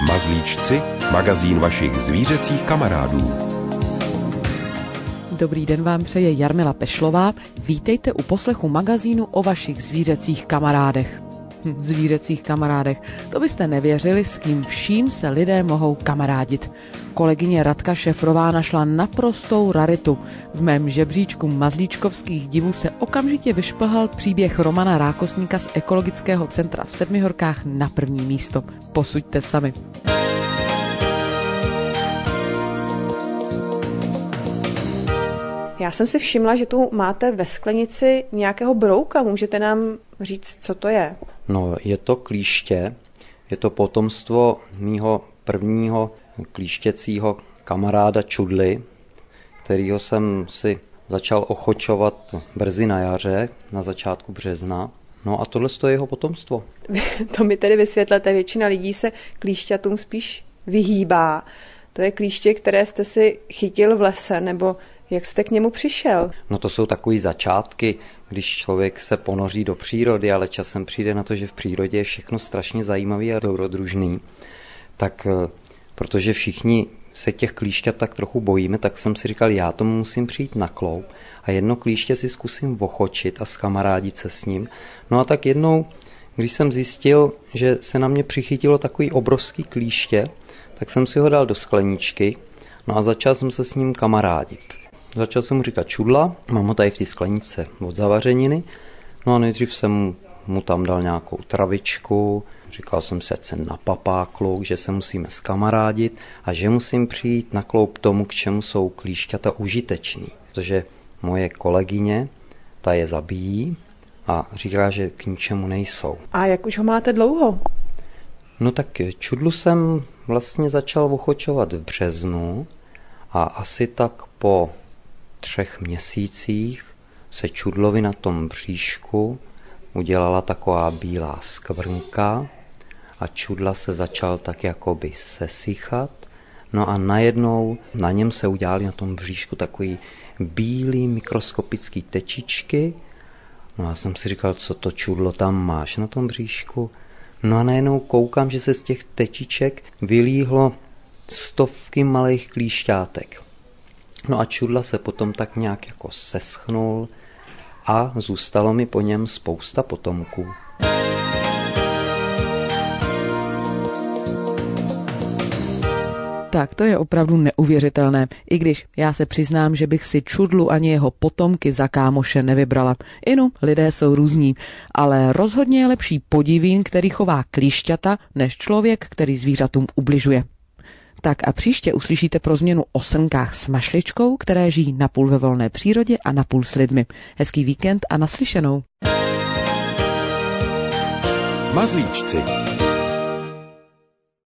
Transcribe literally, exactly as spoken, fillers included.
Mazlíčci, magazín vašich zvířecích kamarádů. Dobrý den vám přeje Jarmila Pešlová. Vítejte u poslechu magazínu o vašich zvířecích kamarádech. Hm, zvířecích kamarádech. To byste nevěřili, s kým vším se lidé mohou kamarádit. Kolegyně Radka Šefrová našla naprostou raritu. V mém žebříčku mazlíčkovských divů se okamžitě vyšplhal příběh Romana Rákosníka z Ekologického centra v Sedmihorkách na první místo. Posuďte sami. Já jsem si všimla, že tu máte ve sklenici nějakého brouka. Můžete nám říct, co to je? No, je to klíště. Je to potomstvo mýho prvního klíštěcího kamaráda Čudly, kterýho jsem si začal ochočovat brzy na jaře, na začátku března. No a tohle je jeho potomstvo. To mi tedy vysvětlete, většina lidí se klíšťatům spíš vyhýbá. To je klíště, které jste si chytil v lese, nebo jak jste k němu přišel? No to jsou takový začátky, když člověk se ponoří do přírody, ale časem přijde na to, že v přírodě je všechno strašně zajímavý a dobrodružný. Tak protože všichni se těch klíšťat tak trochu bojíme, tak jsem si říkal, já tomu musím přijít na kloub a jedno klíště si zkusím ochočit a zkamarádit se s ním. No a tak jednou, když jsem zjistil, že se na mě přichytilo takový obrovský klíště, tak jsem si ho dal do skleničky, no a začal jsem se s ním kamarádit. Začal jsem mu říkat Čudla, mám ho tady v té skleničce od zavařeniny, no a nejdřív jsem mu tam dal nějakou travičku, říkal jsem si, ať se napapá klouk, že se musíme zkamarádit a že musím přijít na kloub tomu, k čemu jsou klíšťata užiteční. Protože moje kolegyně, ta je zabíjí a říká, že k ničemu nejsou. A jak už ho máte dlouho? No tak Čudlu jsem vlastně začal ochočovat v březnu a asi tak po třech měsících se Čudlovi na tom bříšku udělala taková bílá skvrnka a Čudla se začal tak jakoby sesychat. No a najednou na něm se udělaly na tom bříšku takový bílý mikroskopický tečičky. No a já jsem si říkal, co to Čudlo tam máš na tom bříšku? No a najednou koukám, že se z těch tečiček vylíhlo stovky malých klíšťátek. No a Čudla se potom tak nějak jako seschnul a zůstalo mi po něm spousta potomků. Tak to je opravdu neuvěřitelné, i když já se přiznám, že bych si Čudlu ani jeho potomky za kámoše nevybrala. Inu, lidé jsou různí, ale rozhodně je lepší podivín, který chová klíšťata, než člověk, který zvířatům ubližuje. Tak a příště uslyšíte pro změnu o srnkách s mašličkou, které žijí napůl ve volné přírodě a napůl s lidmi. Hezký víkend a naslyšenou. Mazlíčci.